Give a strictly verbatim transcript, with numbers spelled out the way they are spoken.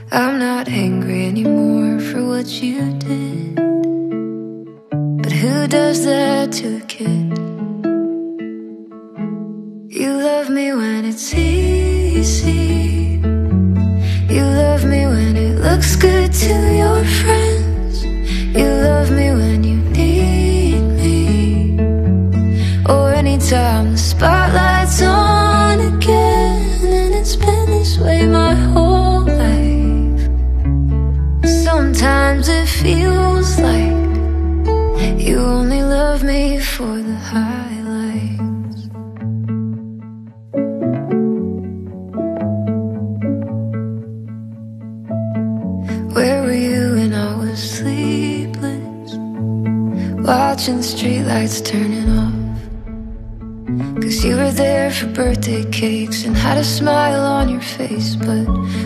I'm not angry anymore for what you did, but who does that to a kid? You love me when it's easy. You love me when it looks good to your friends. You love me when you need me, or anytime the spotlight's on again. And it's been this way my whole life. Sometimes it feels like you only love me for the highlights. Where were you when I was sleepless, watching streetlights turning off? 'Cause you were there for birthday cakes and had a smile on your face, but